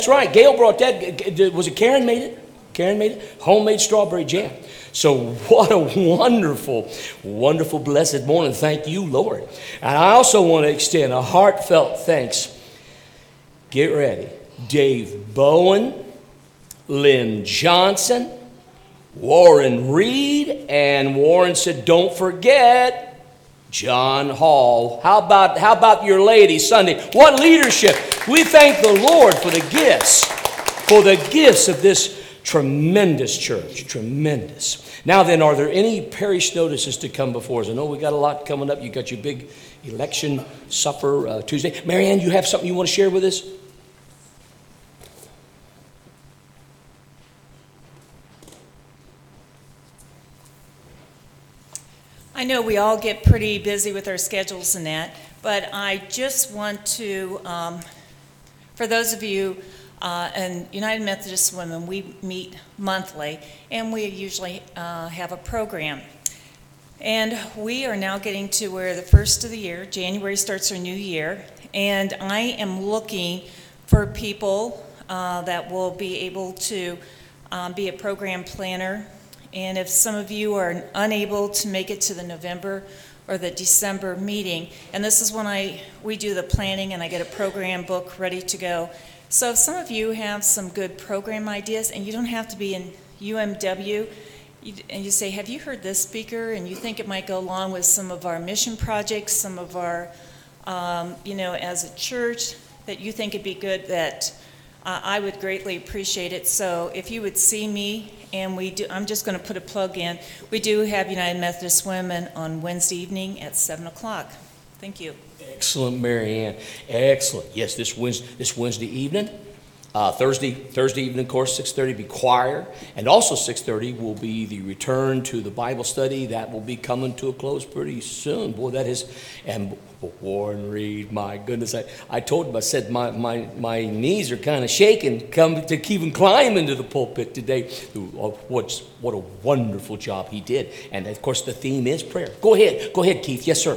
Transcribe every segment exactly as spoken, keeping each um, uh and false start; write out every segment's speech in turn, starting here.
That's right. Gail brought that. Was it Karen made it? Karen made it? Homemade strawberry jam. So what a wonderful, wonderful, blessed morning. Thank you, Lord. And I also want to extend a heartfelt thanks. Get ready. Dave Bowen, Lynn Johnson, Warren Reed, and Warren said, don't forget John Hall. How about, how about your lady Sunday? What leadership. We thank the Lord for the gifts, for the gifts of this tremendous church. Tremendous. Now then, are there any parish notices to come before us? I know we got a lot coming up. You got your big election supper uh, Tuesday. Marianne, you have something you want to share with us? I know we all get pretty busy with our schedules and that, but I just want to, um, for those of you, uh, and United Methodist Women, we meet monthly, and we usually uh, have a program. And we are now getting to where the first of the year, January starts our new year, and I am looking for people uh, that will be able to um, be a program planner. And if some of you are unable to make it to the November or the December meeting, and this is when I we do the planning and I get a program book ready to go. So if some of you have some good program ideas, and you don't have to be in U M W, you, and you say, have you heard this speaker? And you think it might go along with some of our mission projects, some of our, um, you know, as a church, that you think it'd be good, that uh, I would greatly appreciate it. So if you would see me, and we do, I'm just going to put a plug in. We do have United Methodist Women on Wednesday evening at seven o'clock. Thank you. Excellent, Marianne. Excellent. Yes, this Wednesday, this Wednesday evening. Uh, Thursday, Thursday evening, of course, six thirty be choir. And also six thirty will be the return to the Bible study. That will be coming to a close pretty soon. Boy, that is, and Warren Reed, my goodness. I, I told him, I said, my, my, my knees are kind of shaking come to even climb into the pulpit today. What's, what a wonderful job he did. And, of course, the theme is prayer. Go ahead. Go ahead, Keith. Yes, sir.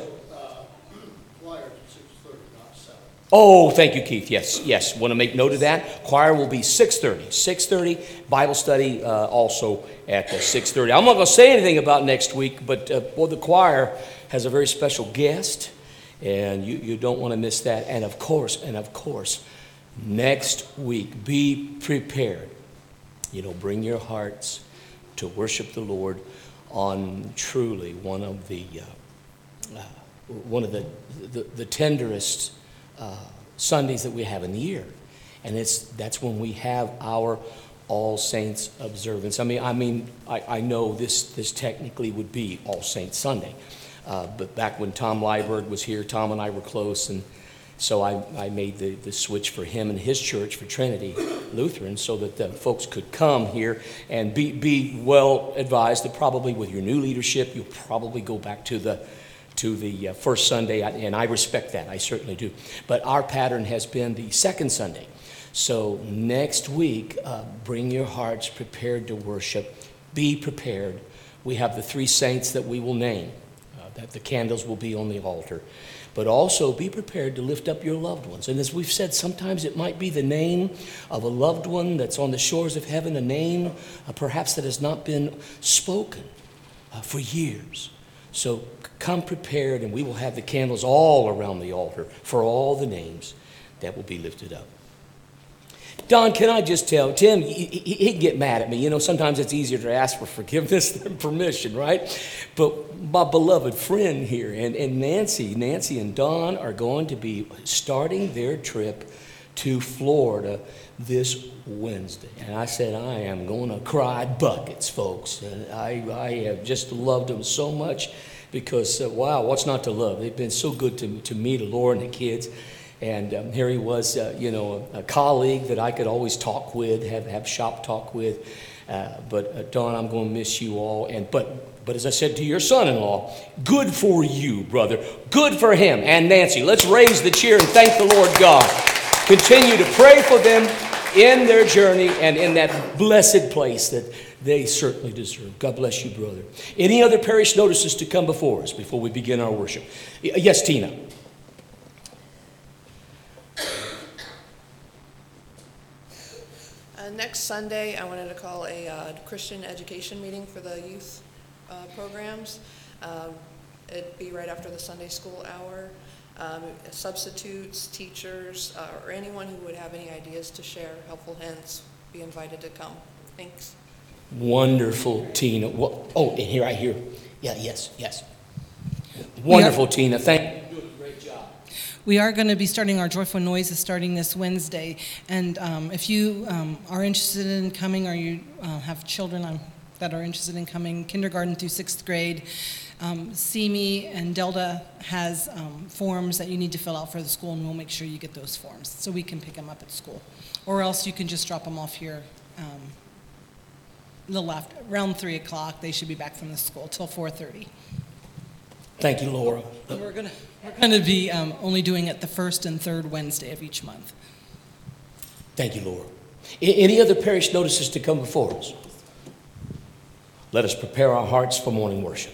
Oh, thank you, Keith. Yes, yes. Want to make note of that. Choir will be six thirty. six thirty. Bible study uh, also at uh, six thirty. I'm not going to say anything about next week, but uh, well, the choir has a very special guest, and you, you don't want to miss that. And of course, and of course, next week, be prepared. You know, bring your hearts to worship the Lord on truly one of the uh, uh, one of the the, the tenderest Uh, Sundays that we have in the year, and it's that's when we have our All Saints observance. I mean, I mean, I, I know this this technically would be All Saints Sunday, uh, but back when Tom Liburd was here, Tom and I were close, and so I, I made the, the switch for him and his church, for Trinity Lutheran, so that the folks could come here and be be well advised that probably with your new leadership, you'll probably go back to the to the uh, first Sunday, and I respect that. I certainly do. But our pattern has been the second Sunday. So next week, uh, bring your hearts prepared to worship. Be prepared. We have the three saints that we will name, uh, that the candles will be on the altar. But also be prepared to lift up your loved ones. And as we've said, sometimes it might be the name of a loved one that's on the shores of heaven, a name uh, perhaps that has not been spoken uh, for years. So come prepared, and we will have the candles all around the altar for all the names that will be lifted up. Don, can I just tell, Tim, he, he, he'd get mad at me. You know, sometimes it's easier to ask for forgiveness than permission, right? But my beloved friend here, and, and Nancy, Nancy and Don are going to be starting their trip to Florida this Wednesday. And I said, I am going to cry buckets, folks. And I, I have just loved them so much because, uh, wow, what's not to love? They've been so good to, to me, to Laura and the kids. And um, here he was, uh, you know, a, a colleague that I could always talk with, have, have shop talk with. Uh, but, uh, Don, I'm going to miss you all. And But But as I said to your son-in-law, good for you, brother. Good for him. And Nancy, let's raise the cheer and thank the Lord God. Continue to pray for them in their journey and in that blessed place that they certainly deserve. God bless you, brother. Any other parish notices to come before us before we begin our worship? Yes, Tina. Uh, next Sunday, I wanted to call a uh, Christian education meeting for the youth uh, programs. Um, it'd be right after the Sunday school hour. Um, substitutes, teachers, uh, or anyone who would have any ideas to share, helpful hints, be invited to come. Thanks. Wonderful, Tina. Wha- Oh, and here I hear. Yeah, yes, yes. Wonderful, Tina. Thank you. You're doing a great job. We are going to be starting our Joyful Noises starting this Wednesday. And um, if you um, are interested in coming, or you uh, have children um, that are interested in coming, kindergarten through sixth grade, um, see me, and Delta has um, forms that you need to fill out for the school, and we'll make sure you get those forms so we can pick them up at school. Or else you can just drop them off here um, a little after, around three o'clock. They should be back from the school till four thirty. Thank you, Laura. And we're gonna we're gonna be um, only doing it the first and third Wednesday of each month. Thank you, Laura. A- Any other parish notices to come before us? Let us prepare our hearts for morning worship.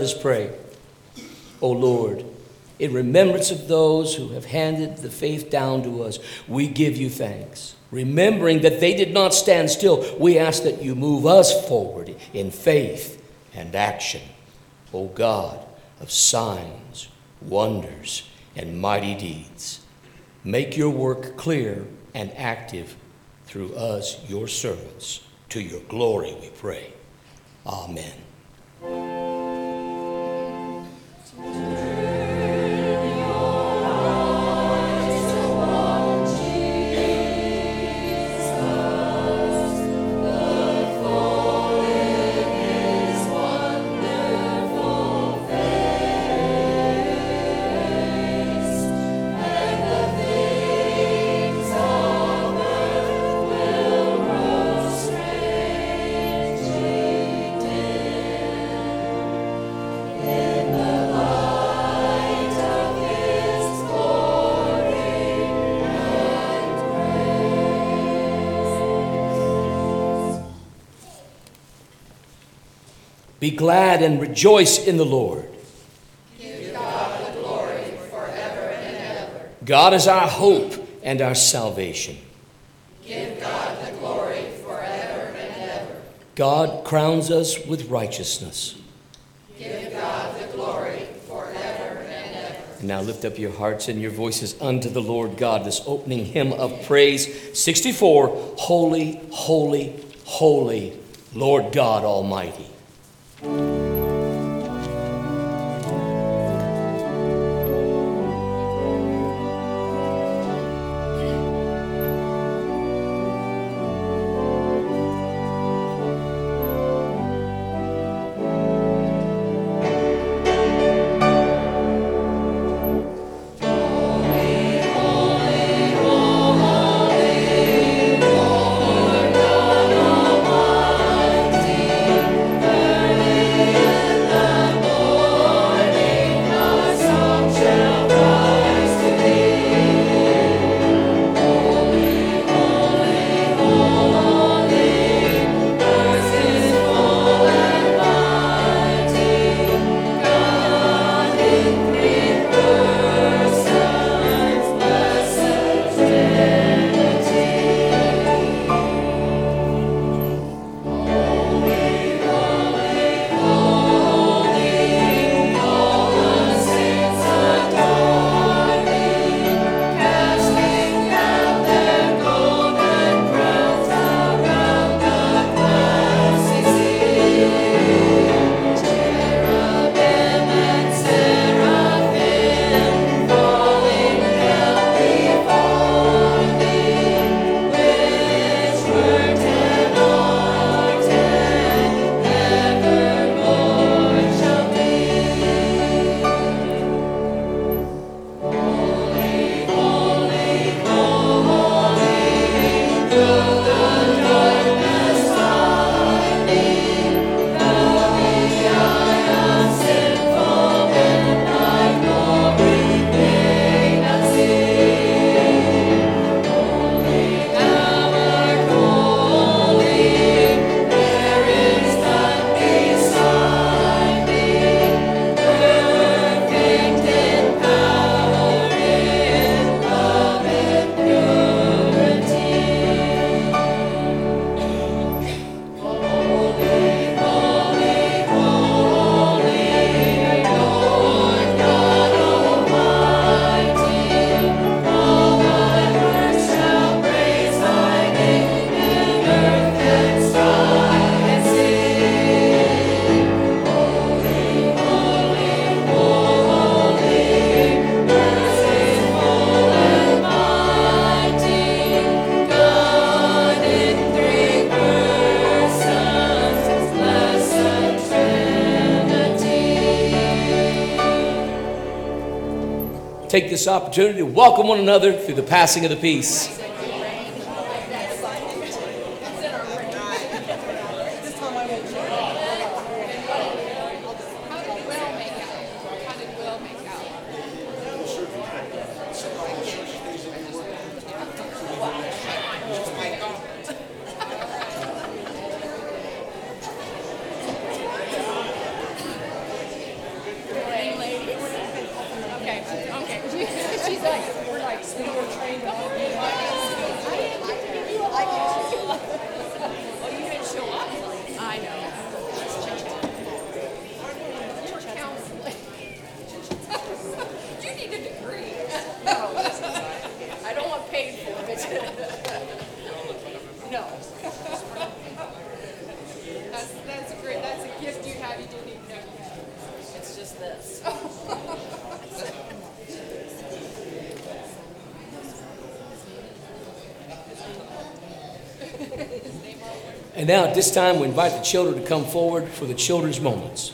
Let us pray. O Lord, in remembrance of those who have handed the faith down to us, we give you thanks. Remembering that they did not stand still, we ask that you move us forward in faith and action. O God of signs, wonders, and mighty deeds, make your work clear and active through us, your servants. To your glory we pray. Amen. Be glad and rejoice in the Lord. Give God the glory forever and ever. God is our hope and our salvation. Give God the glory forever and ever. God crowns us with righteousness. Give God the glory forever and ever. And now lift up your hearts and your voices unto the Lord God, this opening hymn of praise, sixty-four, Holy, Holy, Holy, Lord God Almighty. Take this opportunity to welcome one another through the passing of the peace. You need a degree. No, I don't want paid for it. No. That's, that's great. That's a gift you have. You didn't even know you had. It's just this. And now at this time, we invite the children to come forward for the children's moments.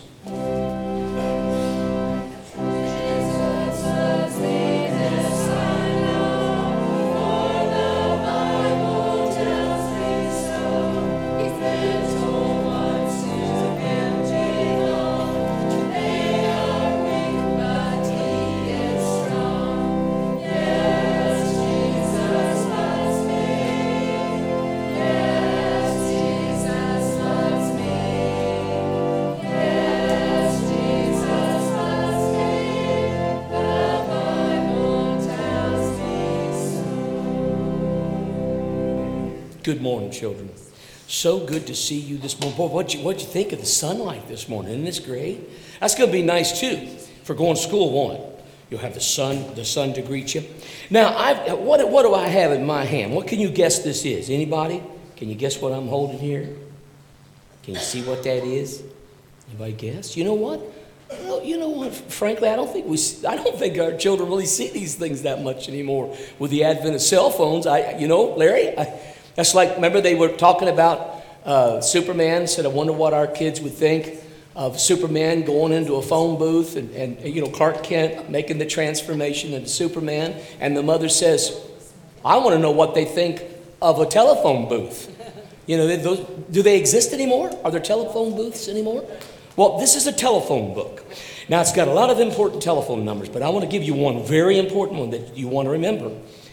Good morning, children. So good to see you this morning. Boy, what'd you, what'd you think of the sunlight this morning? Isn't this great? That's going to be nice, too, for going to school, won't it? You'll have the sun, the sun to greet you. Now, I've, what, what do I have in my hand? What can you guess this is? Anybody? Can you guess what I'm holding here? Can you see what that is? Anybody guess? You know what? Well, you know what? Frankly, I don't think we, I don't think our children really see these things that much anymore. With the advent of cell phones, I, you know, Larry, I, that's like, remember they were talking about uh, Superman, said, I wonder what our kids would think of Superman going into a phone booth and, and, you know, Clark Kent making the transformation into Superman. And the mother says, I want to know what they think of a telephone booth. You know, they, those, do they exist anymore? Are there telephone booths anymore? Well, this is a telephone book. Now, it's got a lot of important telephone numbers, but I want to give you one very important one that you want to remember.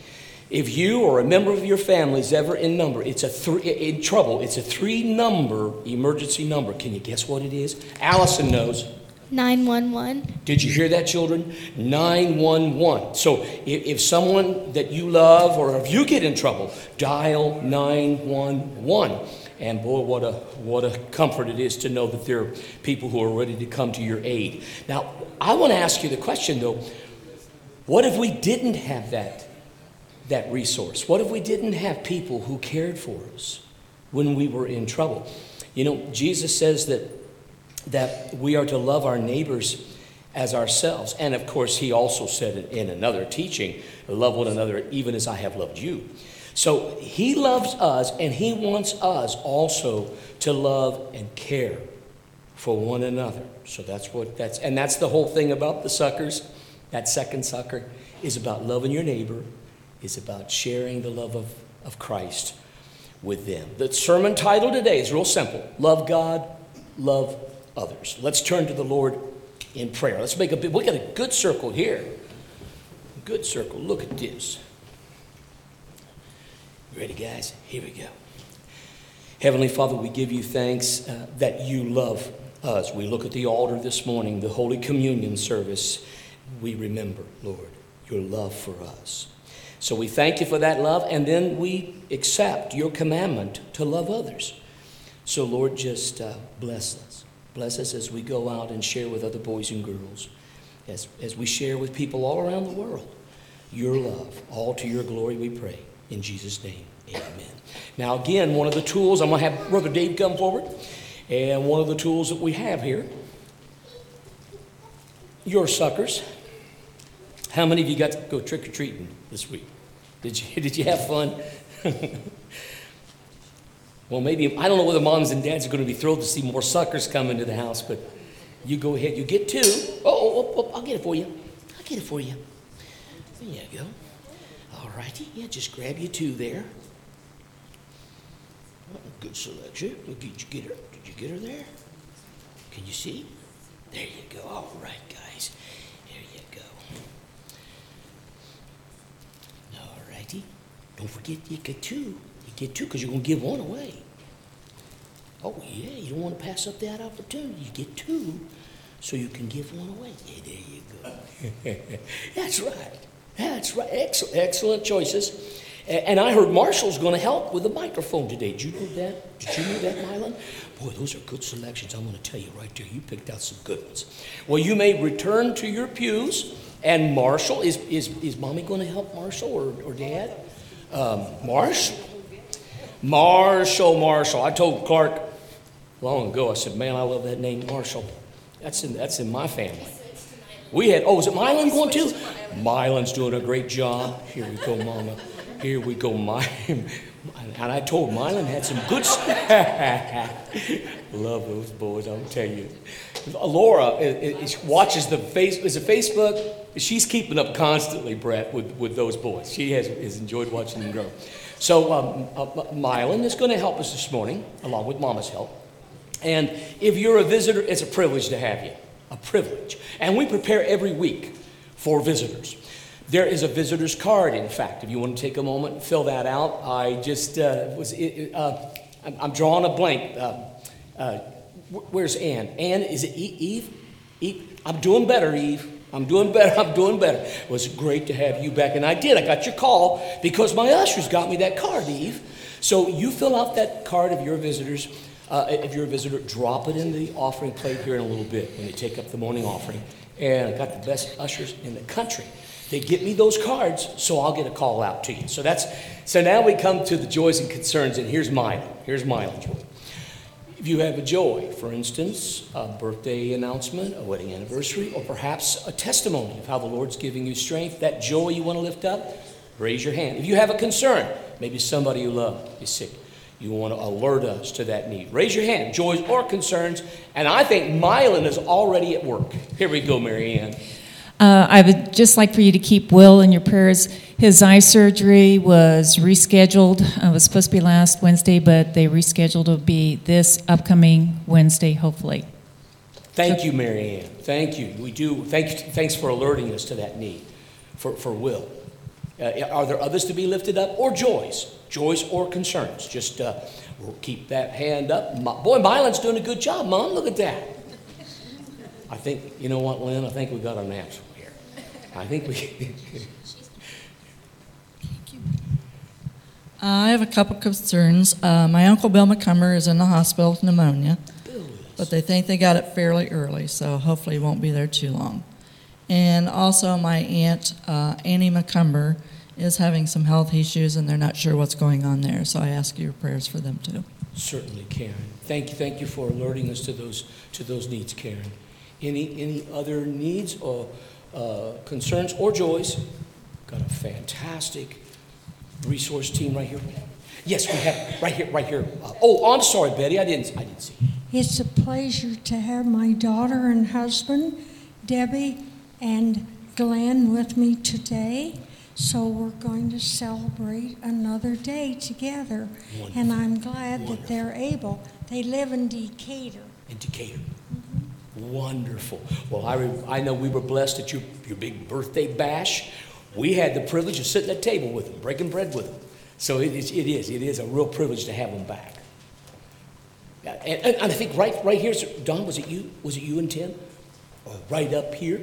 If you or a member of your family is ever in number, it's a three, in trouble, it's a three-number emergency number. Can you guess what it is? Allison knows. nine one one. Did you hear that, children? nine one one. So if, if someone that you love or if you get in trouble, dial nine one one. And boy, what a what a comfort it is to know that there are people who are ready to come to your aid. Now, I want to ask you the question, though. What if we didn't have that, that resource? What if we didn't have people who cared for us when we were in trouble? You know, Jesus says that, that we are to love our neighbors as ourselves. And, of course, he also said it in another teaching, love one another even as I have loved you. So he loves us, and he wants us also to love and care for one another. So that's what that's, and that's the whole thing about the suckers. That second sucker is about loving your neighbor, is about sharing the love of, of Christ with them. The sermon title today is real simple. Love God, love others. Let's turn to the Lord in prayer. Let's make a big, we got a good circle here. Good circle. Look at this. Ready, guys? Here we go. Heavenly Father, we give you thanks uh, that you love us. We look at the altar this morning, the Holy Communion service. We remember, Lord, your love for us. So we thank you for that love, and then we accept your commandment to love others. So, Lord, just uh, bless us. Bless us as we go out and share with other boys and girls, as, as we share with people all around the world, your love. All to your glory we pray. In Jesus' name, amen. Now, again, one of the tools, I'm going to have Brother Dave come forward. And one of the tools that we have here, your suckers. How many of you got to go trick-or-treating this week? Did you, did you have fun? Well, maybe, I don't know whether moms and dads are going to be thrilled to see more suckers come into the house, but you go ahead. You get two. Oh, oh, oh, I'll get it for you. I'll get it for you. There you go. All righty, yeah, just grab you two there. Oh, good selection. Did you get her? Did you get her there? Can you see? There you go. All right, guys. There you go. All righty. Don't forget you get two. You get two because you're going to give one away. Oh, yeah, you don't want to pass up that opportunity. You get two so you can give one away. Yeah, there you go. That's right. That's right. Excellent, excellent choices. A- And I heard Marshall's going to help with the microphone today. Did you know that? Did you know that, Mylan? Boy, those are good selections. I'm going to tell you right there. You picked out some good ones. Well, you may return to your pews. And Marshall, is is is Mommy going to help Marshall or, or Dad? Um, Marsh? Marshall, Marshall. I told Clark long ago, I said, man, I love that name, Marshall. That's in, that's in my family. We had, oh, is it Mylan going too? Mylan's doing a great job. Here we go, Mama. Here we go, Mylan. And I told Mylan had some good stuff. Love those boys, I'll tell you. Laura is, is, watches the face, is it Facebook? She's keeping up constantly, Brett, with, with those boys. She has, has enjoyed watching them grow. So um, uh, Mylan is going to help us this morning, along with Mama's help. And if you're a visitor, it's a privilege to have you. A privilege. And we prepare every week for visitors. There is a visitor's card, in fact. If you want to take a moment and fill that out. I just uh, was, uh, I'm, I'm drawing a blank. Uh, uh, where's Ann? Ann, is it Eve? Eve? I'm doing better, Eve. I'm doing better. I'm doing better. It was great to have you back. And I did. I got your call because my ushers got me that card, Eve. So you fill out that card of your visitors. Uh, if you're a visitor, drop it in the offering plate here in a little bit when they take up the morning offering. And I got the best ushers in the country. They get me those cards, so I'll get a call out to you. So that's so now we come to the joys and concerns, and here's mine. Here's mine. If you have a joy, for instance, a birthday announcement, a wedding anniversary, or perhaps a testimony of how the Lord's giving you strength, that joy you want to lift up, raise your hand. If you have a concern, maybe somebody you love is sick, you want to alert us to that need, raise your hand, joys or concerns. And I think Mylan is already at work. Here we go, Mary Ann. Uh, I would just like for you to keep Will in your prayers. His eye surgery was rescheduled. Uh, it was supposed to be last Wednesday, but they rescheduled to be this upcoming Wednesday, hopefully. Thank you, Mary Ann. Thank you. We do. Thank, thanks for alerting us to that need for, for Will. Uh, are there others to be lifted up or joys? Joys or concerns? Just uh, we'll keep that hand up. My, boy, Mylan's doing a good job, Mom. Look at that. I think, you know what, Lynn? I think we got our naps here. I think we... Uh, I have a couple concerns. Uh, my Uncle Bill McCumber is in the hospital with pneumonia, but they think they got it fairly early, so hopefully he won't be there too long. And also my aunt, uh, Annie McCumber, is having some health issues, and they're not sure what's going on there, so I ask your prayers for them too. Certainly, Karen. Thank you, thank you for alerting us to those to those needs, Karen. Any any other needs or uh, concerns or joys? Got a fantastic resource team right here. Yes, we have right here, right here. Uh, oh, I'm sorry, Betty. I didn't I didn't see. It's a pleasure to have my daughter and husband, Debbie and Glenn, with me today. So we're going to celebrate another day together. Wonderful. And I'm glad Wonderful. that they're able. They live in Decatur. In Decatur. Mm-hmm. Wonderful. Well, I, re- I know we were blessed at your, your big birthday bash. We had the privilege of sitting at the table with them, breaking bread with them. So it is, it is, it is a real privilege to have them back. Yeah, and, and, and I think right, right here, Don, was it you? Was it you and Tim? Or right up here?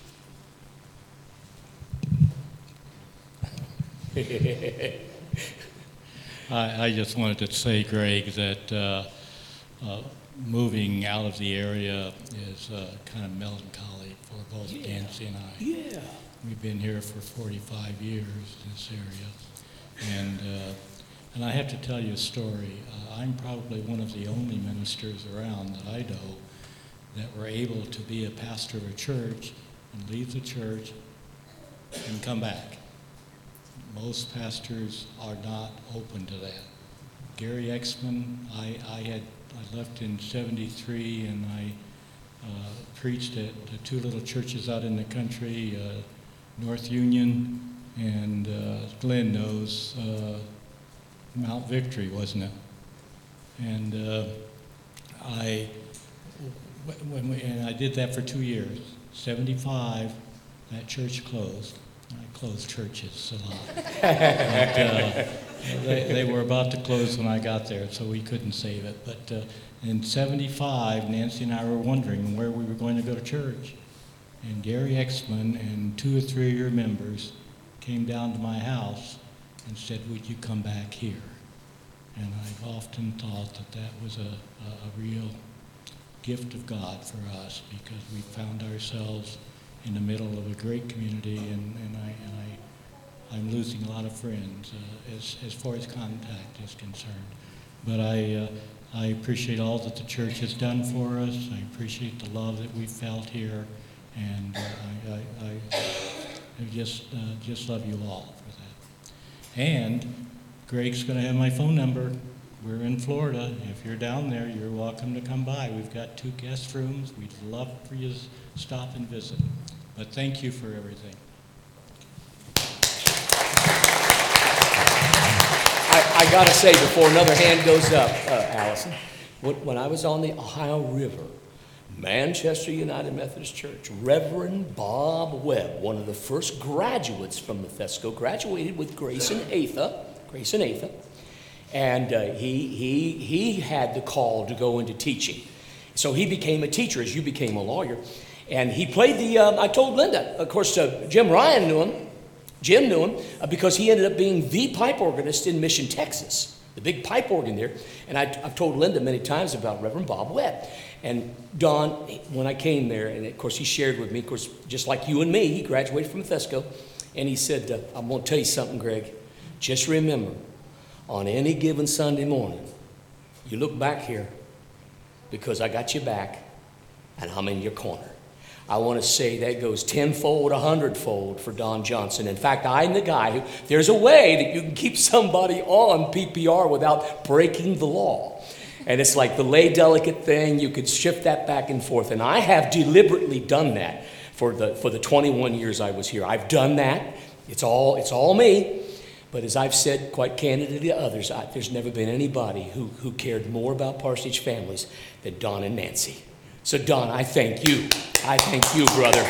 I, I just wanted to say, Greg, that uh, uh, moving out of the area is uh, kind of melancholy for both Yeah. Nancy and I. Yeah. We've been here for forty-five years in this area. And, uh, and I have to tell you a story. Uh, I'm probably one of the only ministers around that I know that were able to be a pastor of a church and leave the church and come back. Most pastors are not open to that. Gary Exman, I, I had I left in seventy-three, and I uh, preached at the two little churches out in the country, uh, North Union and uh, Glenn knows, uh, Mount Victory, wasn't it? And uh, I when we, and I did that for two years. seventy-five, that church closed. I closed churches a lot. but, uh, they, they were about to close when I got there, so we couldn't save it. But uh, in seventy-five, Nancy and I were wondering where we were going to go to church. And Gary Exman and two or three of your members came down to my house and said, would you come back here? And I've often thought that that was a, a, a real gift of God for us, because we found ourselves in the middle of a great community, and, and, I, and I, I'm losing a lot of friends uh, as, as far as contact is concerned. But I, uh, I appreciate all that the church has done for us. I appreciate the love that we felt here, and uh, I, I, I, I just, uh, just love you all for that. And Greg's going to have my phone number. We're in Florida. If you're down there, you're welcome to come by. We've got two guest rooms. We'd love for you to stop and visit. But thank you for everything. I, I got to say, before another hand goes up, uh, Allison, when, when I was on the Ohio River, Manchester United Methodist Church, Reverend Bob Webb, one of the first graduates from Methesco, graduated with Grace and Atha, Grace and Atha, and uh, he, he, he had the call to go into teaching. So he became a teacher as you became a lawyer. And he played the, um, I told Linda, of course, uh, Jim Ryan knew him. Jim knew him uh, because he ended up being the pipe organist in Mission, Texas, the big pipe organ there. And I, I've told Linda many times about Reverend Bob Webb. And Don, when I came there, and of course he shared with me, of course, just like you and me, he graduated from Methesco. And he said, uh, I'm going to tell you something, Greg. Just remember, on any given Sunday morning, you look back here because I got you back and I'm in your corner. I want to say that goes tenfold, a hundredfold for Don Johnson. In fact, I'm the guy who, there's a way that you can keep somebody on P P R without breaking the law. And it's like the lay delicate thing, you could shift that back and forth. And I have deliberately done that for the, for the twenty-one years I was here. I've done that. It's all, it's all me. But as I've said quite candidly to others, I, there's never been anybody who, who cared more about parsonage families than Don and Nancy. So Don, I thank you. I thank you, brother.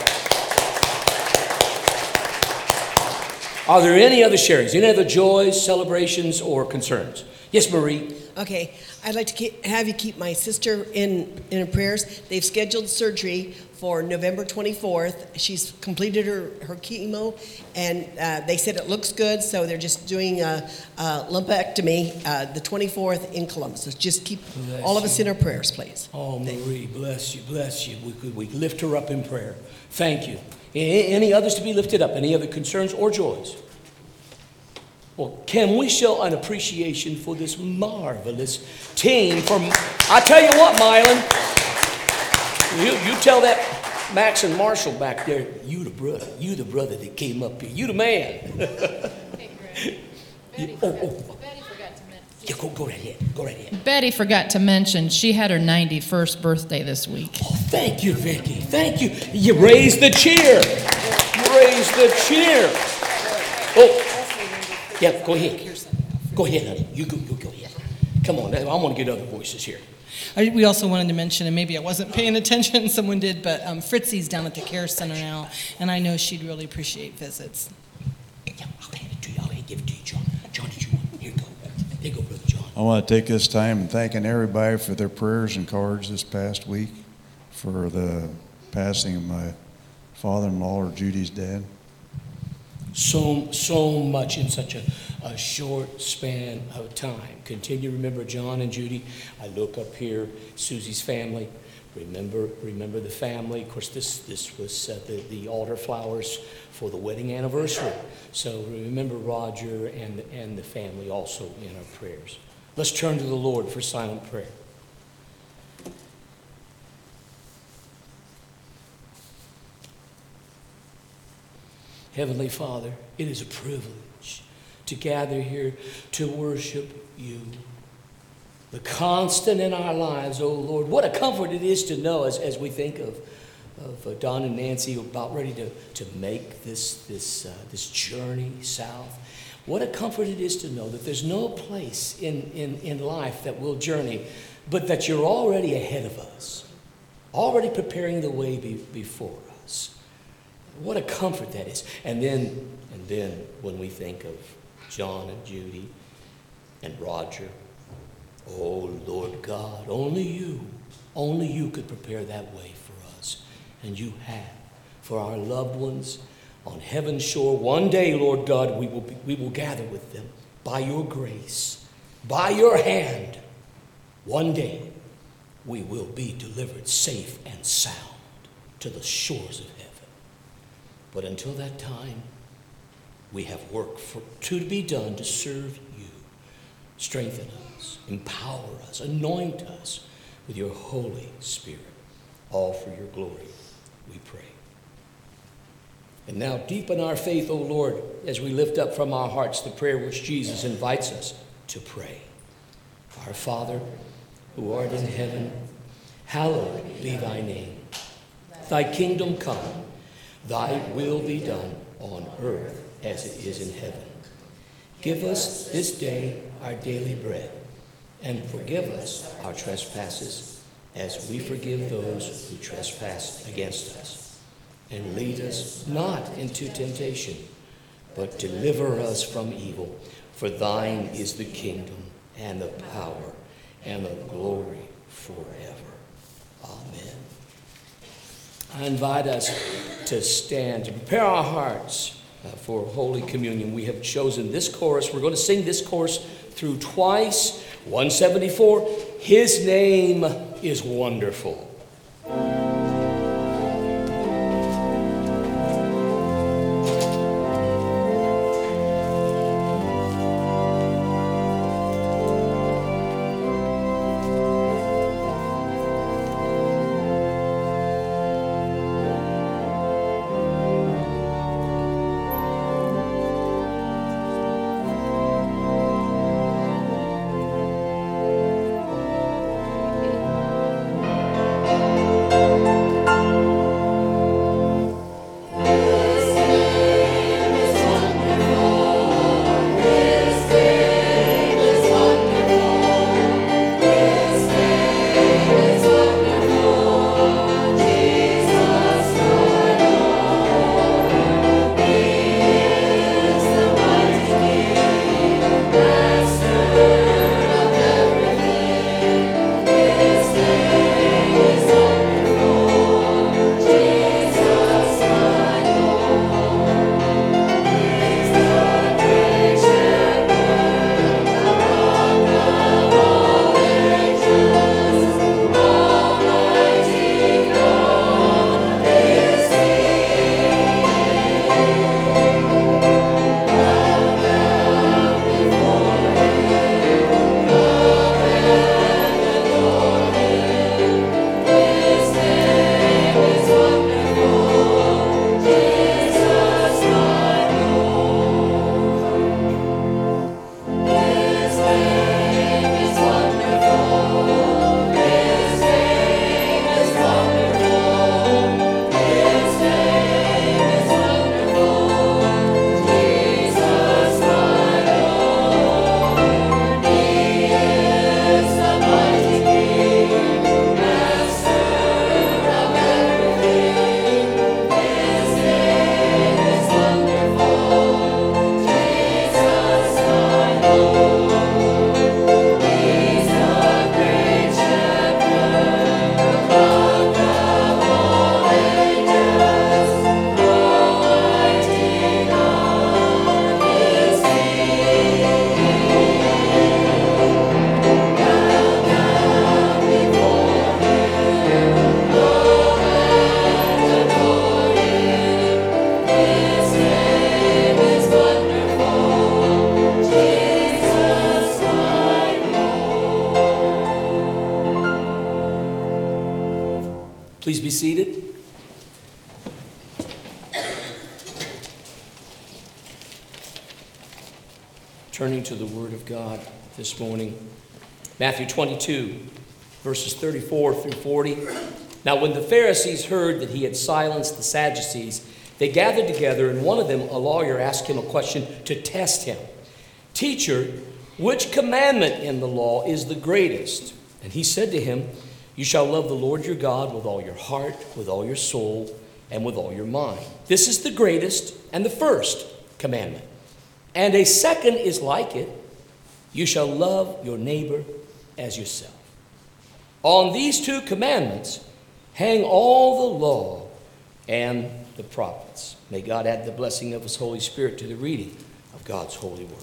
Are there any other sharings, any other joys, celebrations, or concerns? Yes, Marie. Okay, I'd like to keep, have you keep my sister in, in prayers. They've scheduled surgery for November twenty-fourth. She's completed her, her chemo, and uh, they said it looks good, so they're just doing a, a lumpectomy uh, the twenty-fourth in Columbus. So just keep Bless all of us you. in our prayers, please. Oh, Marie, bless you, bless you. We, could, we lift her up in prayer. Thank you. A- Any others to be lifted up? Any other concerns or joys? Well, can we show an appreciation for this marvelous team from, I tell you what, Mylan, you, you tell that Max and Marshall back there, you the brother, you the brother that came up here, you the man. Hey, Greg. Betty oh, forgot, oh. Betty forgot to mention. Yeah, go, go right ahead, go right ahead. Betty forgot to mention she had her ninety-first birthday this week. Oh, thank you, Vicki, thank you. You raised the cheer. You raised the cheer. Oh. Yeah, go ahead. Go ahead, honey. You go, you go ahead. Come on, I want to get other voices here. I- We also wanted to mention, and maybe I wasn't paying attention, someone did, but um, Fritzy's down at the care center now, and I know she'd really appreciate visits. Yeah, I'll hand it to you. I'll hand- give it to you, John. John, did you want? Here you go. There you go, Brother John. I want to take this time and thanking everybody for their prayers and cards this past week for the passing of my father-in-law, or Judy's dad. So, so much in such a, a short span of time. Continue to remember John and Judy. I look up here, Susie's family. Remember, remember the family. Of course, this, this was uh, the, the altar flowers for the wedding anniversary. So remember Roger and, and the family also in our prayers. Let's turn to the Lord for silent prayer. Heavenly Father, it is a privilege to gather here to worship you. The constant in our lives, oh Lord, what a comfort it is to know as, as we think of, of uh, Don and Nancy about ready to, to make this, this, uh, this journey south. What a comfort it is to know that there's no place in, in, in life that we'll journey, but that you're already ahead of us, already preparing the way be, before us. What a comfort that is. And then, and then when we think of John and Judy and Roger, oh Lord God, only you, only you could prepare that way for us. And you have for our loved ones, on heaven's shore. One day, Lord God, we will, be, we will gather with them by your grace, by your hand. One day, we will be delivered safe and sound to the shores of heaven. But until that time, we have work for, to be done to serve you. Strengthen us, empower us, anoint us with your Holy Spirit, all for your glory, we pray. And now deepen our faith, O Lord, as we lift up from our hearts the prayer which Jesus invites us to pray. Our Father, who art in heaven, hallowed be thy name. Thy kingdom come, thy will be done on earth as it is in heaven. Give us this day our daily bread, and forgive us our trespasses, as we forgive those who trespass against us. And lead us not into temptation, but deliver us from evil. For thine is the kingdom, and the power, and the glory forever. Amen. I invite us to stand, to prepare our hearts uh, for Holy Communion. We have chosen this chorus. We're going to sing this chorus through twice. one seventy-four, His name is wonderful. Please be seated. Turning to the Word of God this morning, Matthew twenty-two, verses thirty-four through forty. Now when the Pharisees heard that he had silenced the Sadducees, they gathered together, and one of them, a lawyer, asked him a question to test him. Teacher, which commandment in the law is the greatest? And he said to him, you shall love the Lord your God with all your heart, with all your soul, and with all your mind. This is the greatest and the first commandment. And a second is like it. You shall love your neighbor as yourself. On these two commandments hang all the law and the prophets. May God add the blessing of his Holy Spirit to the reading of God's holy word.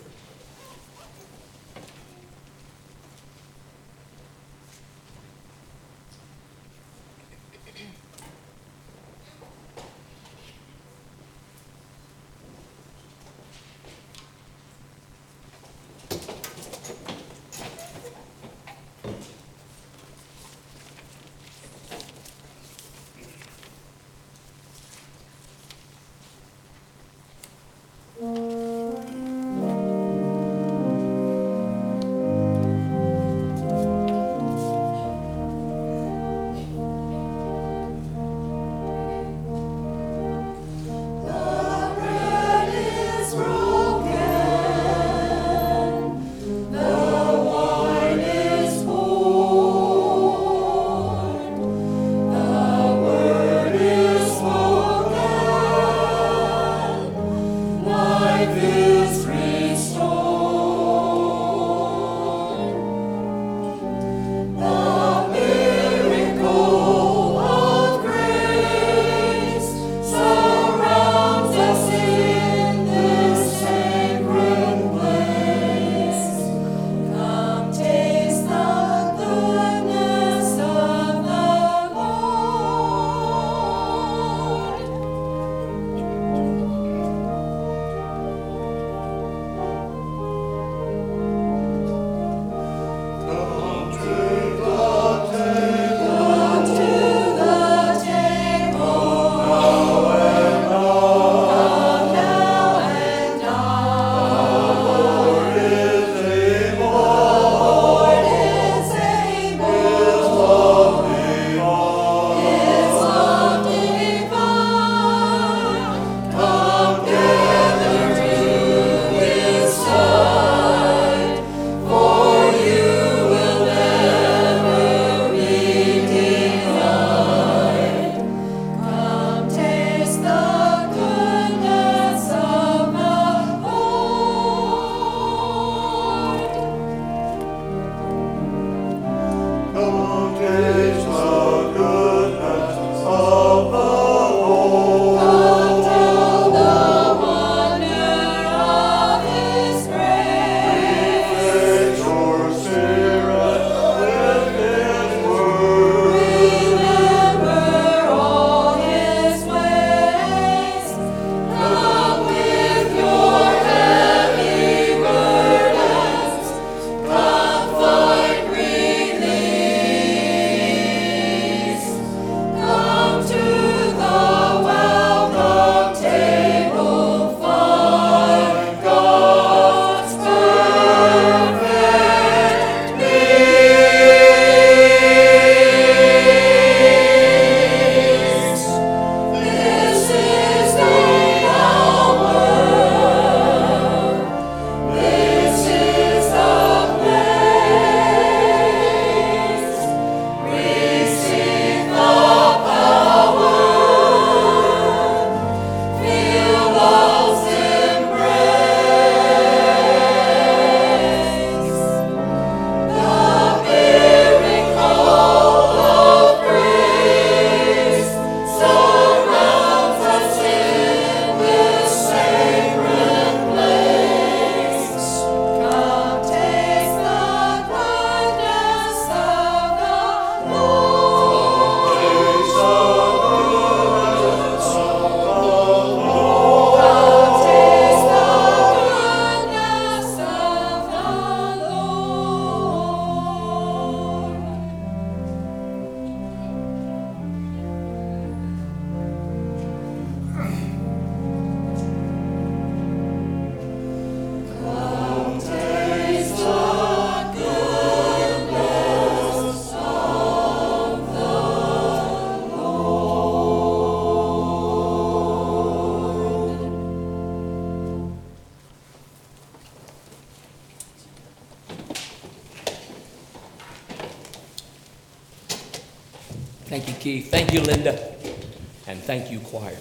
Thank you, Keith. Thank you, Linda. And thank you, choir.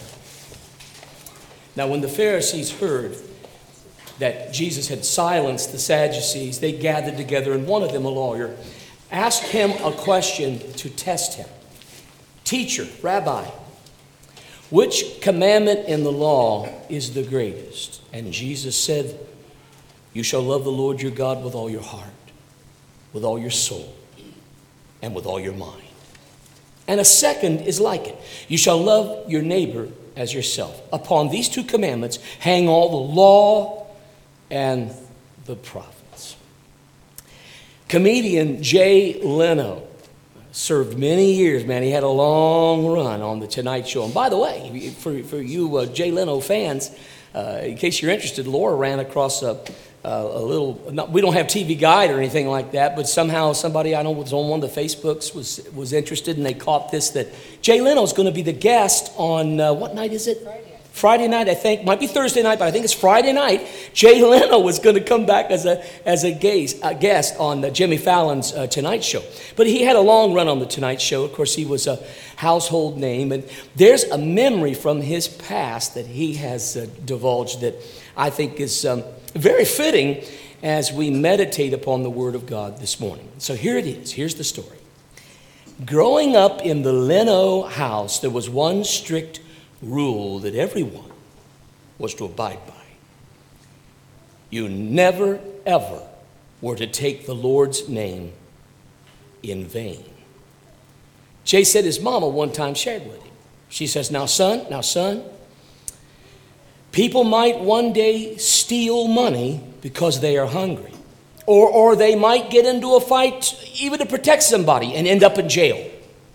Now, when the Pharisees heard that Jesus had silenced the Sadducees, they gathered together, and one of them, a lawyer, asked him a question to test him. Teacher, Rabbi, which commandment in the law is the greatest? And Jesus said, you shall love the Lord your God with all your heart, with all your soul, and with all your mind. And a second is like it. You shall love your neighbor as yourself. Upon these two commandments hang all the law and the prophets. Comedian Jay Leno served many years, man. He had a long run on The Tonight Show. And by the way, for, for you uh, Jay Leno fans, uh, in case you're interested, Laura ran across a, a, a little, not, we don't have T V Guide or anything like that, but somehow somebody I know was on one of the Facebooks was, was interested, and they caught this, that Jay Leno's going to be the guest on, uh, what night is it? Friday. Friday night, I think. Might be Thursday night, but I think it's Friday night. Jay Leno was going to come back as a as a guest, a guest on uh, Jimmy Fallon's uh, Tonight Show. But he had a long run on the Tonight Show. Of course, he was a household name. And there's a memory from his past that he has uh, divulged that I think is um, very fitting as we meditate upon the Word of God this morning. So here it is. Here's the story. Growing up in the Leno house, there was one strict rule that everyone was to abide by. You never, ever were to take the Lord's name in vain. Jay said his mama one time shared with him. She says, now son, now son, people might one day steal money because they are hungry. Or, or they might get into a fight even to protect somebody and end up in jail.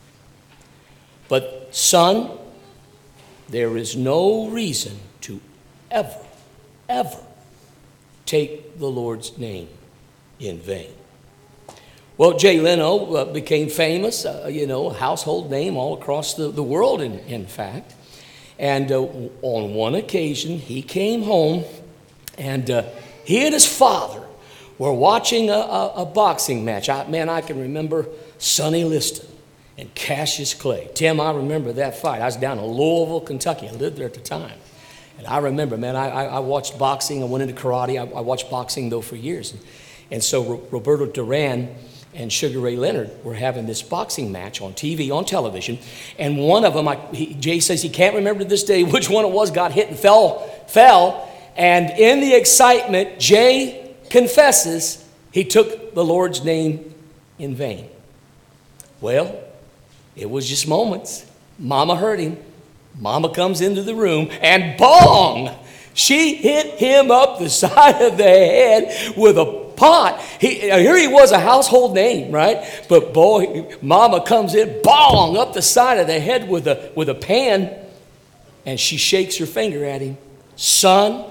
But son, there is no reason to ever, ever take the Lord's name in vain. Well, Jay Leno uh, became famous, uh, you know, a household name all across the, the world, in, in fact. And uh, on one occasion, he came home, and uh, he and his father were watching a, a, a boxing match. I, man, I can remember Sonny Liston and Cassius Clay. Tim, I remember that fight. I was down in Louisville, Kentucky. I lived there at the time. And I remember, man, I, I, I watched boxing. I went into karate. I, I watched boxing, though, for years. And, and so Ro- Roberto Duran and Sugar Ray Leonard were having this boxing match on T V, on television. And one of them, I, he, Jay says he can't remember to this day which one it was, got hit and fell, fell. And in the excitement, Jay confesses he took the Lord's name in vain. Well, it was just moments. Mama heard him. Mama comes into the room and bong! She hit him up the side of the head with a pot. He, here he was, a household name, right? But boy, Mama comes in, bong, up the side of the head with a, with a pan, and she shakes her finger at him. Son,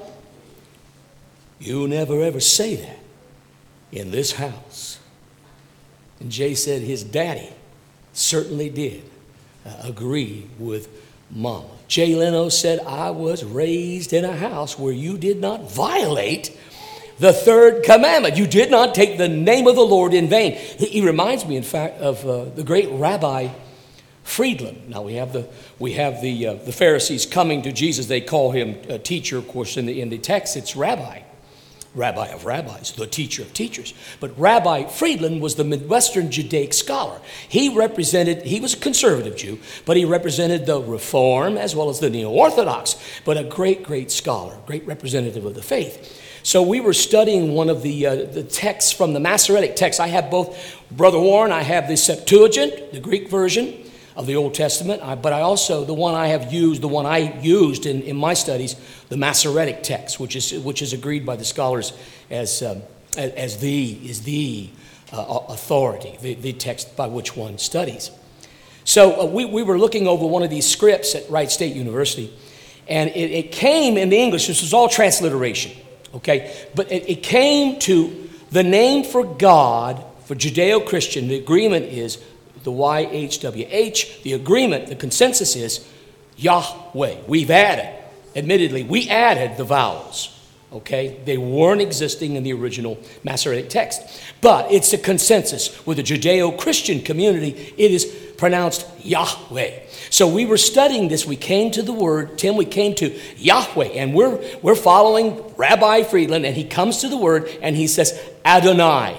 you never ever say that in this house. And Jay said his daddy certainly did uh, agree with Mama. Jay Leno said, I was raised in a house where you did not violate the third commandment. You did not take the name of the Lord in vain. He, he reminds me, in fact, of uh, the great Rabbi Friedland. Now we have the we have the uh, the Pharisees coming to Jesus. They call him a teacher, of course. In the in the text, it's Rabbi. Rabbi of rabbis, the teacher of teachers. But Rabbi Friedland was the Midwestern Judaic scholar. He represented, he was a conservative Jew, but he represented the Reform as well as the Neo-Orthodox, but a great, great scholar, great representative of the faith. So we were studying one of the, uh, the texts from the Masoretic text. I have both, Brother Warren, I have the Septuagint, the Greek version of the Old Testament, I, but I also, the one I have used, the one I used in, in my studies, the Masoretic text, which is which is agreed by the scholars as um, as, as the is the uh, authority, the, the text by which one studies. So uh, we, we were looking over one of these scripts at Wright State University, and it, it came in the English. This was all transliteration, okay? But it, it came to the name for God, for Judeo-Christian. The agreement is the Y H W H. The agreement, the consensus is Yahweh. We've added, admittedly, we added the vowels, okay? They weren't existing in the original Masoretic text. But it's a consensus. With the Judeo-Christian community, it is pronounced Yahweh. So we were studying this. We came to the word, Tim, we came to Yahweh, and we're, we're following Rabbi Friedland, and he comes to the word, and he says, Adonai.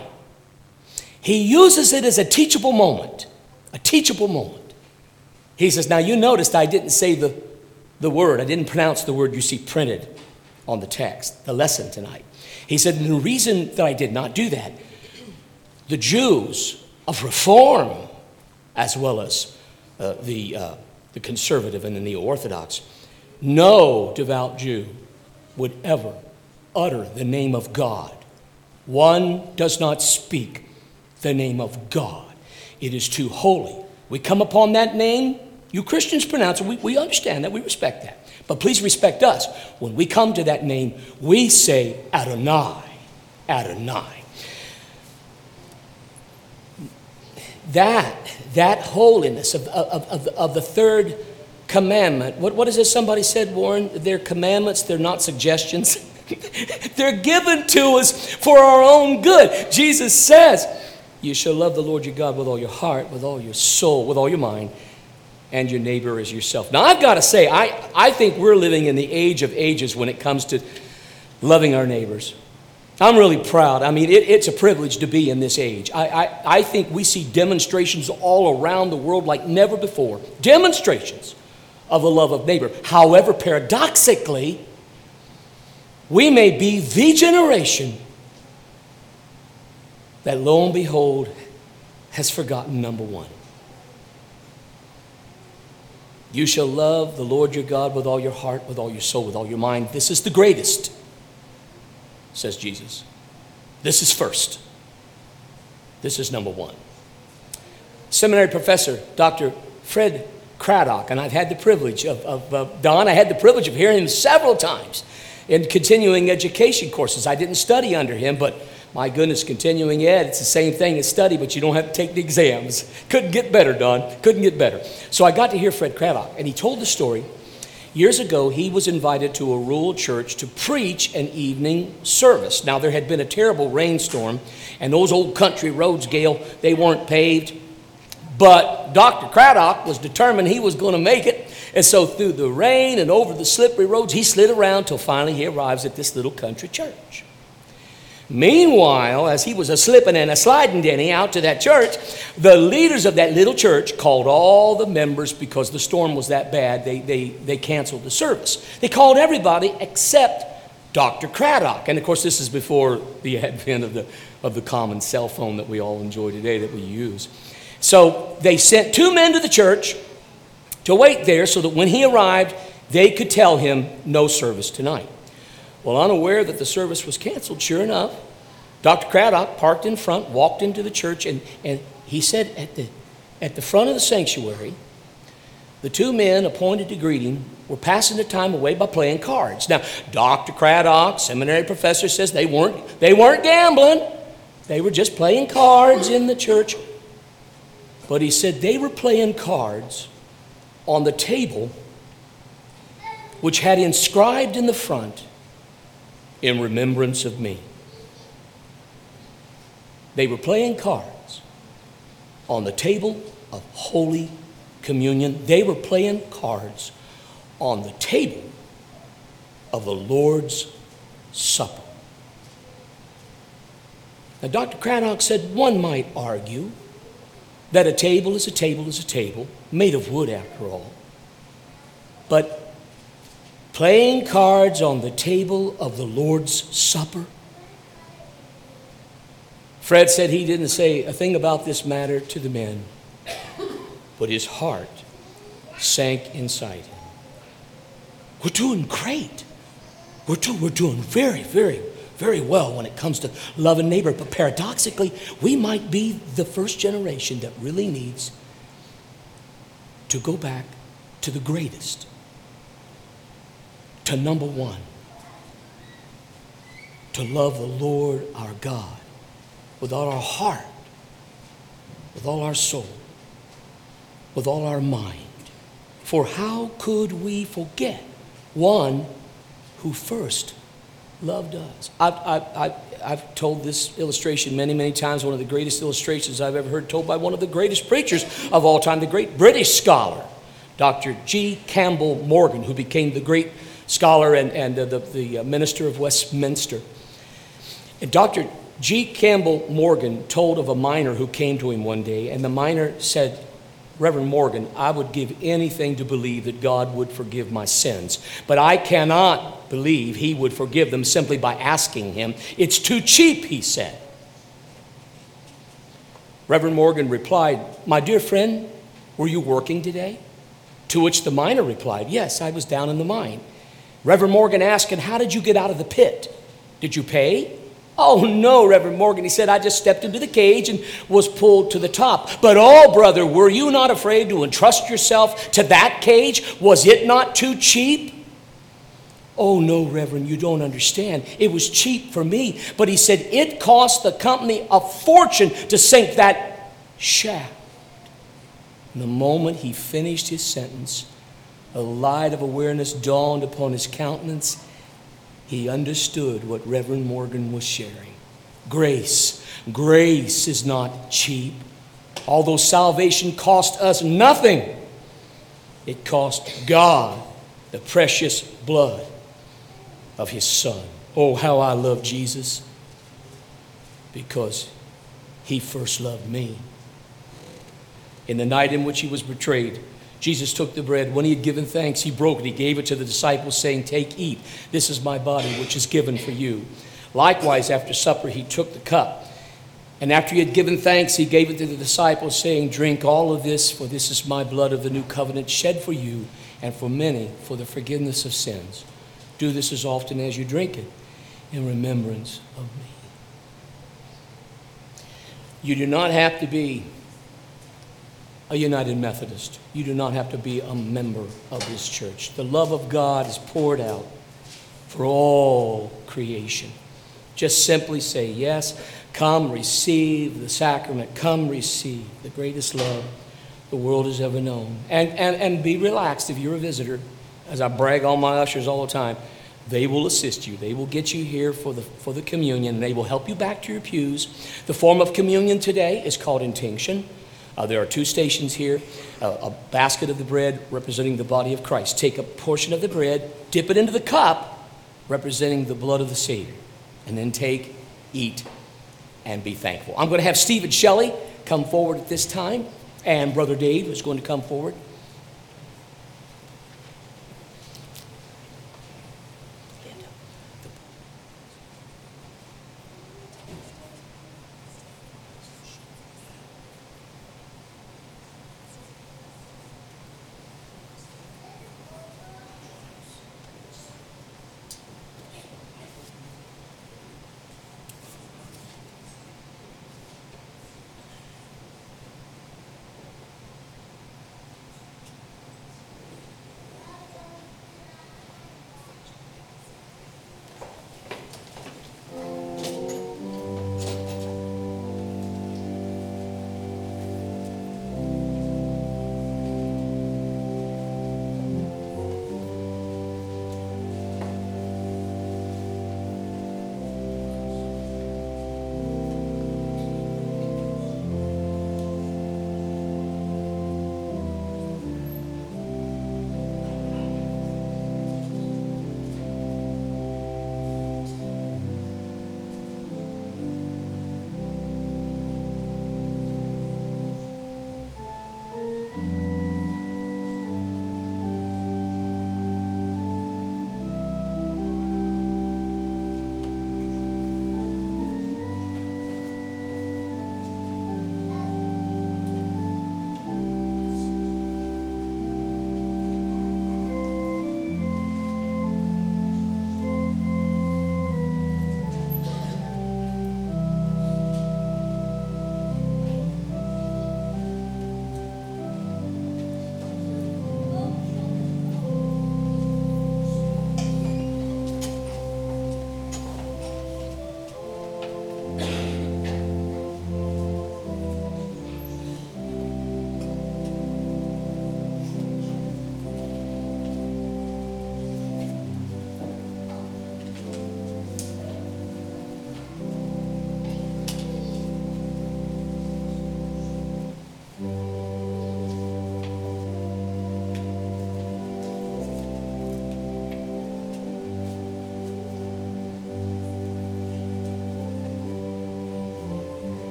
He uses it as a teachable moment, a teachable moment. He says, now you noticed I didn't say the the word. I didn't pronounce the word you see printed on the text, the lesson tonight. He said, and the reason that I did not do that, the Jews of Reform, as well as uh, the, uh, the conservative and the neo-Orthodox, no devout Jew would ever utter the name of God. One does not speak the name of God. It is too holy. We come upon that name, you Christians pronounce it, we, we understand that, we respect that. But please respect us. When we come to that name, we say Adonai, Adonai. That, that holiness of, of, of, of the third commandment, what, what is it somebody said, Warren? They're commandments, they're not suggestions. They're given to us for our own good. Jesus says, you shall love the Lord your God with all your heart, with all your soul, with all your mind, and your neighbor as yourself. Now, I've got to say, I, I think we're living in the age of ages when it comes to loving our neighbors. I'm really proud. I mean, it, it's a privilege to be in this age. I, I, I think we see demonstrations all around the world like never before. Demonstrations of the love of neighbor. However, paradoxically, we may be the generation that, lo and behold, has forgotten number one. You shall love the Lord your God with all your heart, with all your soul, with all your mind. This is the greatest, says Jesus. This is first. This is number one. Seminary professor, Doctor Fred Craddock, and I've had the privilege of, of, of Don, I had the privilege of hearing him several times in continuing education courses. I didn't study under him, but my goodness, continuing ed, it's the same thing as study, but you don't have to take the exams. Couldn't get better, Don. Couldn't get better. So I got to hear Fred Craddock, and he told the story. Years ago, he was invited to a rural church to preach an evening service. Now, there had been a terrible rainstorm, and those old country roads, Gail, they weren't paved. But Doctor Craddock was determined he was going to make it. And so through the rain and over the slippery roads, he slid around till finally he arrives at this little country church. Meanwhile, as he was a-slipping and a-sliding, Denny, out to that church, the leaders of that little church called all the members because the storm was that bad, they, they, they canceled the service. They called everybody except Doctor Craddock. And, of course, this is before the advent of the, of the common cell phone that we all enjoy today that we use. So they sent two men to the church to wait there so that when he arrived, they could tell him no service tonight. Well, unaware that the service was canceled, sure enough, Doctor Craddock parked in front, walked into the church, and, and he said at the, at the front of the sanctuary, the two men appointed to greet him were passing the time away by playing cards. Now, Doctor Craddock, seminary professor, says they weren't, they weren't gambling. They were just playing cards in the church. But he said they were playing cards on the table which had inscribed in the front, in remembrance of me. They were playing cards on the table of Holy Communion. They were playing cards on the table of the Lord's Supper. Now, Doctor Craddock said one might argue that a table is a table is a table, made of wood after all. But playing cards on the table of the Lord's Supper? Fred said he didn't say a thing about this matter to the men, but his heart sank inside him. We're doing great. We're, do, we're doing very, very, very well when it comes to loving neighbor, but paradoxically, we might be the first generation that really needs to go back to the greatest. To number one, to love the Lord our God with all our heart, with all our soul, with all our mind. For how could we forget one who first loved us? I've, I've, I've, I've told this illustration many, many times, one of the greatest illustrations I've ever heard told by one of the greatest preachers of all time, the great British scholar, Doctor G. Campbell Morgan, who became the great scholar and, and uh, the, the uh, minister of Westminster. And Doctor G. Campbell Morgan told of a miner who came to him one day, and the miner said, Reverend Morgan, I would give anything to believe that God would forgive my sins. But I cannot believe he would forgive them simply by asking him. It's too cheap, he said. Reverend Morgan replied, my dear friend, were you working today? To which the miner replied, yes, I was down in the mine. Reverend Morgan asked, and how did you get out of the pit? Did you pay? Oh, no, Reverend Morgan. He said, I just stepped into the cage and was pulled to the top. But oh, brother, were you not afraid to entrust yourself to that cage? Was it not too cheap? Oh, no, Reverend, you don't understand. It was cheap for me. But he said, it cost the company a fortune to sink that shaft. And the moment he finished his sentence, a light of awareness dawned upon his countenance. He understood what Reverend Morgan was sharing. Grace. Grace is not cheap. Although salvation cost us nothing, it cost God the precious blood of his Son. Oh, how I love Jesus, because he first loved me. In the night in which he was betrayed, Jesus took the bread. When he had given thanks, he broke it. He gave it to the disciples, saying, take, eat. This is my body, which is given for you. Likewise, after supper, he took the cup. And after he had given thanks, he gave it to the disciples, saying, drink all of this, for this is my blood of the new covenant, shed for you and for many for the forgiveness of sins. Do this as often as you drink it in remembrance of me. You do not have to be a United Methodist. You do not have to be a member of this church. The love of God is poured out for all creation. Just simply say, yes, come receive the sacrament. Come receive the greatest love the world has ever known. And, and, and be relaxed if you're a visitor. As I brag on my ushers all the time, they will assist you. They will get you here for the, for the communion. They will help you back to your pews. The form of communion today is called intinction. Uh, there are two stations here, uh, a basket of the bread representing the body of Christ. Take a portion of the bread, dip it into the cup representing the blood of the Savior, and then take, eat, and be thankful. I'm going to have Stephen Shelley come forward at this time, and Brother Dave is going to come forward.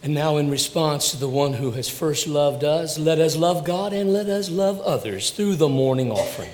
And now, in response to the one who has first loved us, let us love God and let us love others through the morning offering.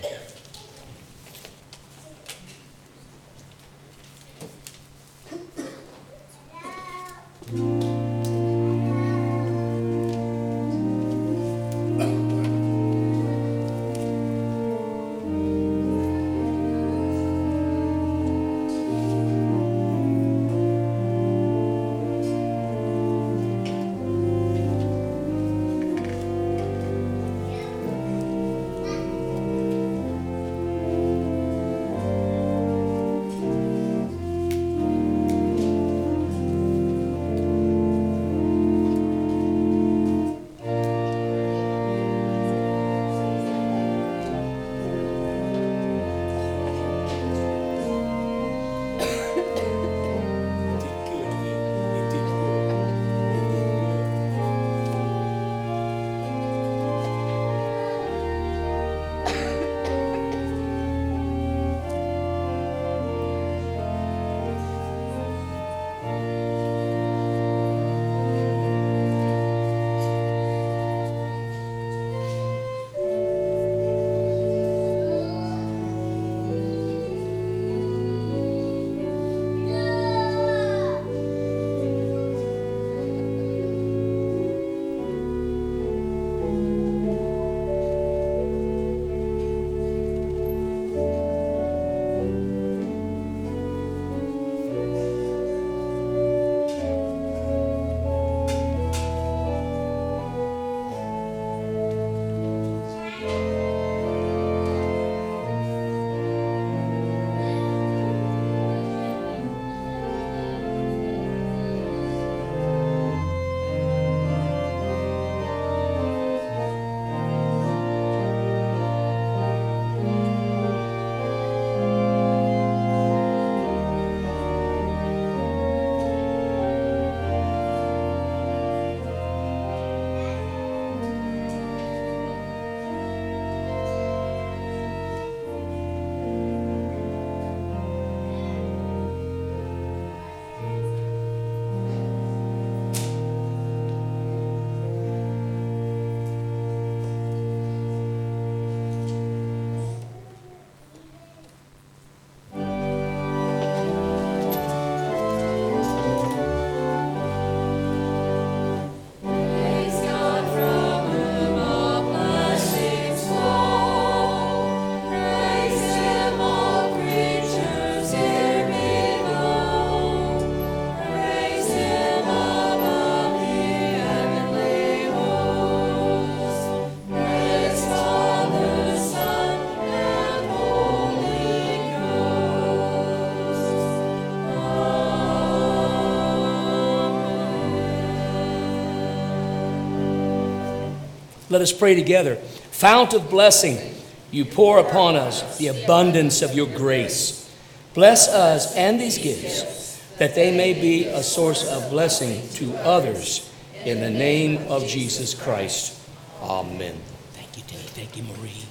Let us pray together. Fount of blessing, you pour upon us the abundance of your grace. Bless us and these gifts, that they may be a source of blessing to others. In the name of Jesus Christ. Amen. Thank you, Dave. Thank you, Marie.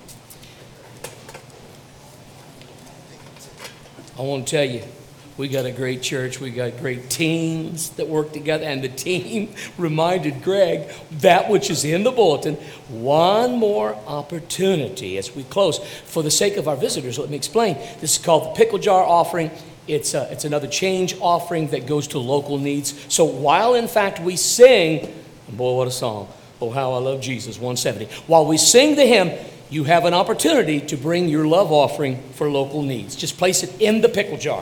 I want to tell you, we got a great church. We got great teams that work together. And the team reminded Greg that which is in the bulletin. One more opportunity as we close. For the sake of our visitors, let me explain. This is called the Pickle Jar Offering. It's, a, it's another change offering that goes to local needs. So while, in fact, we sing, and boy, what a song, Oh, How I Love Jesus, one seventy. While we sing the hymn, you have an opportunity to bring your love offering for local needs. Just place it in the pickle jar.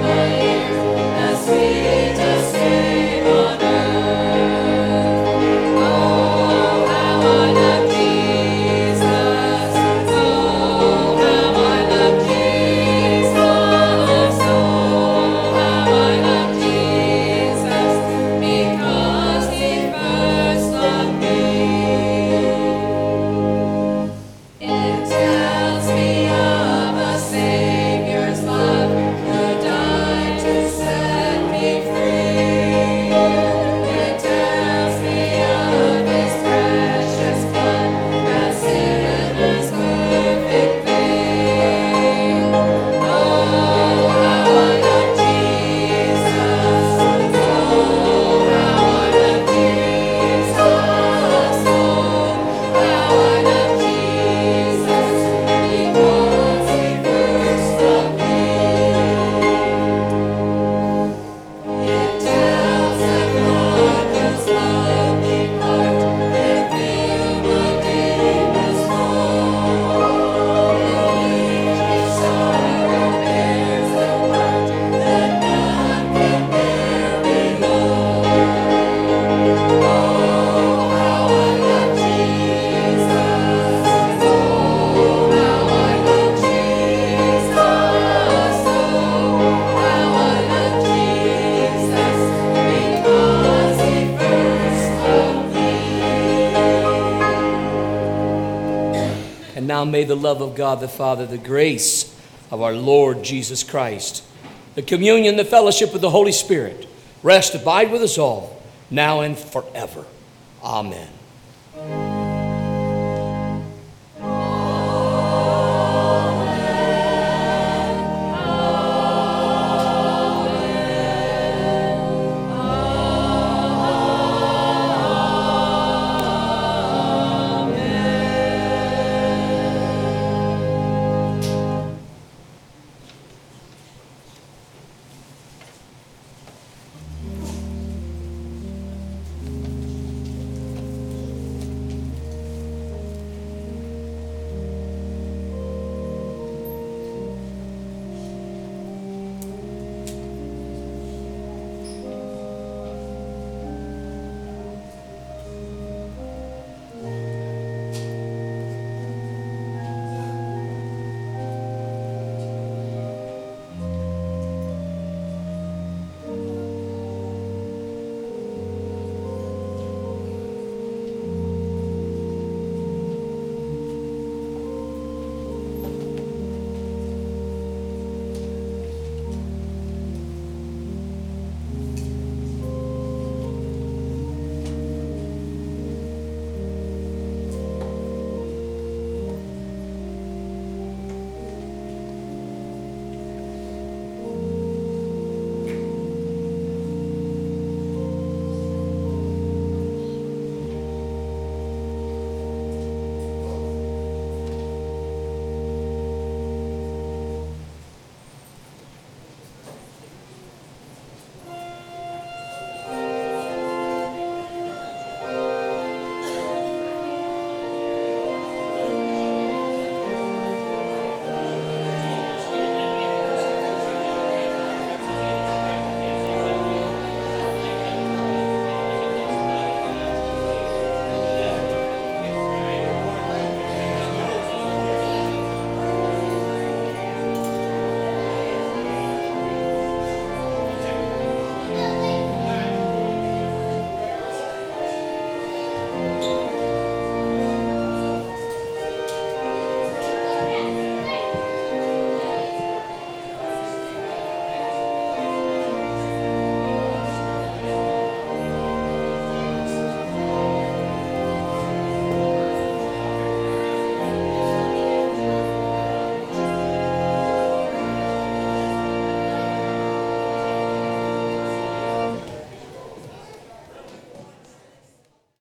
Sweetest name on earth. Now may the love of God the Father, the grace of our Lord Jesus Christ, the communion, the fellowship of the Holy Spirit, rest, abide with us all, now and forever. Amen.